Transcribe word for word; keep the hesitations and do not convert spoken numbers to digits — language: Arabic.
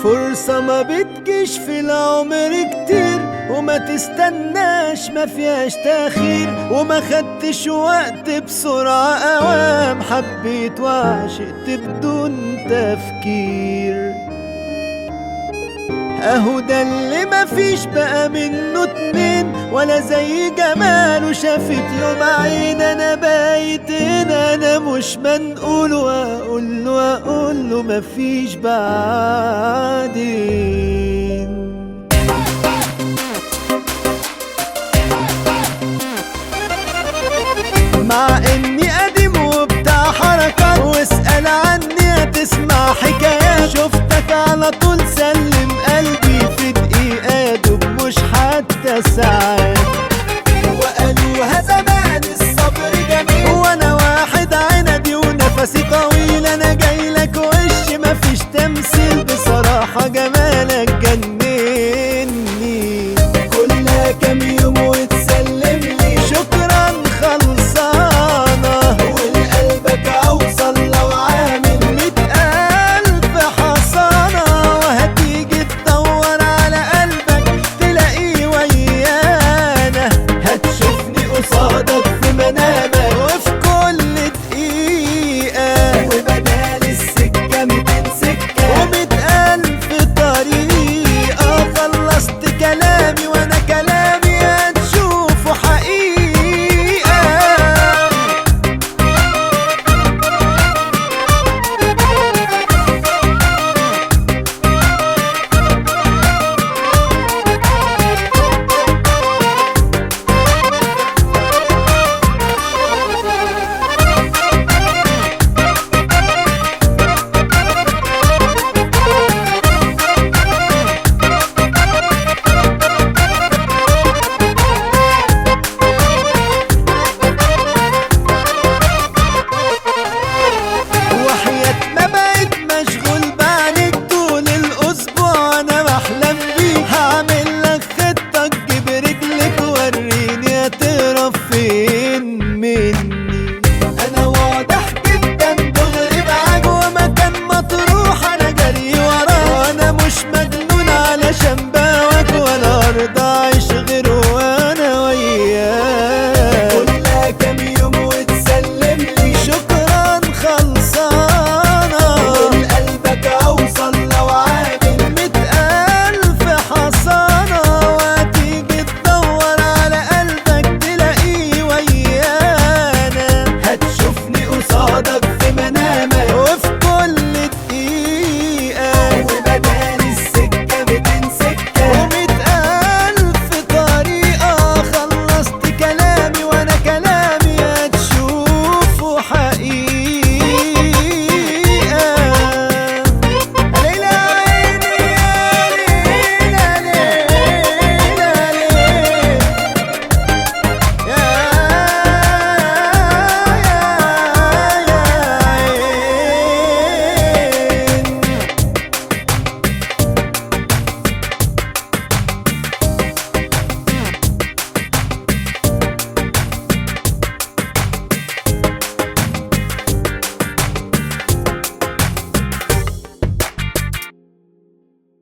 فرصة ما بتجيش في العمر كتير، وما تستناش ما فيهاش تأخير، وما خدتش وقت بسرعة أوام، حبيت وعشقت بدون تفكير. اهو ده اللي مفيش بقى منه اتنين، ولا زي جماله شافت يوم عين. انا بايت هنا انا مش منقول، واقول له اقول له مفيش بعدين. مع اني قديم وبتاع حركات، واسأل عني هتسمع حكاية